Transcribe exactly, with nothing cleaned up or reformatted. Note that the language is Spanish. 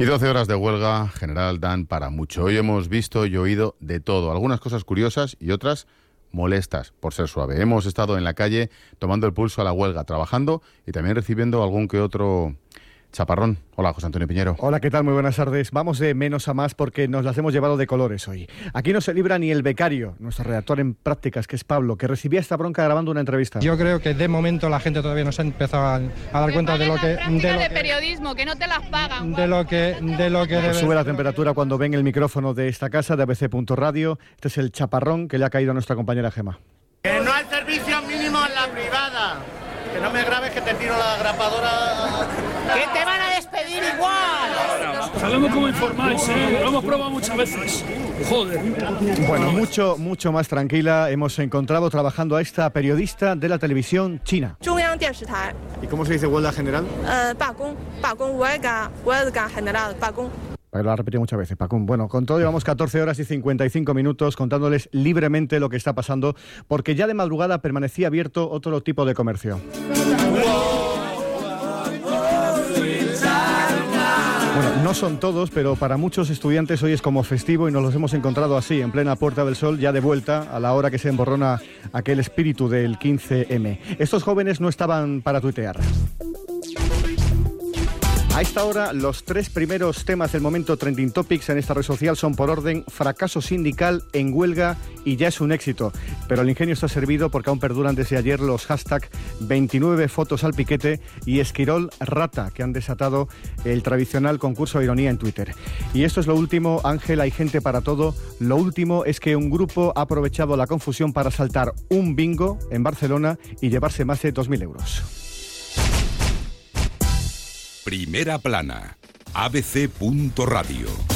Y doce horas de huelga general dan para mucho. Hoy hemos visto y oído de todo, algunas cosas curiosas y otras molestas, por ser suave. Hemos estado en la calle tomando el pulso a la huelga, trabajando y también recibiendo algún que otro chaparrón. Hola, José Antonio Piñero. Hola, ¿qué tal? Muy buenas tardes. Vamos de menos a más porque nos las hemos llevado de colores hoy. Aquí no se libra ni el becario, nuestro redactor en prácticas, que es Pablo, que recibía esta bronca grabando una entrevista. Yo creo que de momento la gente todavía no se ha empezado a, a dar cuenta de lo que... De, de, lo de que, periodismo, que no te las pagan. De lo que... De lo que pues debe... sube la temperatura cuando ven el micrófono de esta casa, de A B C punto radio. Este es el chaparrón que le ha caído a nuestra compañera Gema. Que no hay servicio mínimo en la privada. Que no me grabes que te tiro la grapadora. ¡Que te van a despedir igual! Sabemos cómo informáis, ¿eh? Lo hemos probado muchas veces. Joder. Bueno, mucho, mucho más tranquila. Hemos encontrado trabajando a esta periodista de la televisión china. ¿Y cómo se dice huelga general? Lo ha repetido muchas veces, Pacún. Bueno, con todo llevamos catorce horas y cincuenta y cinco minutos contándoles libremente lo que está pasando, porque ya de madrugada permanecía abierto otro tipo de comercio. Bueno, no son todos, pero para muchos estudiantes hoy es como festivo y nos los hemos encontrado así, en plena Puerta del Sol, ya de vuelta, a la hora que se emborrona aquel espíritu del quince eme. Estos jóvenes no estaban para tuitear. A esta hora, los tres primeros temas del momento Trending Topics en esta red social son por orden fracaso sindical en huelga y ya es un éxito. Pero el ingenio está servido porque aún perduran desde ayer los hashtag veintinueve fotos al piquete y Esquirol Rata, que han desatado el tradicional concurso de ironía en Twitter. Y esto es lo último, Ángel, hay gente para todo. Lo último es que un grupo ha aprovechado la confusión para saltar un bingo en Barcelona y llevarse más de dos mil euros. Primera plana, A B C punto radio.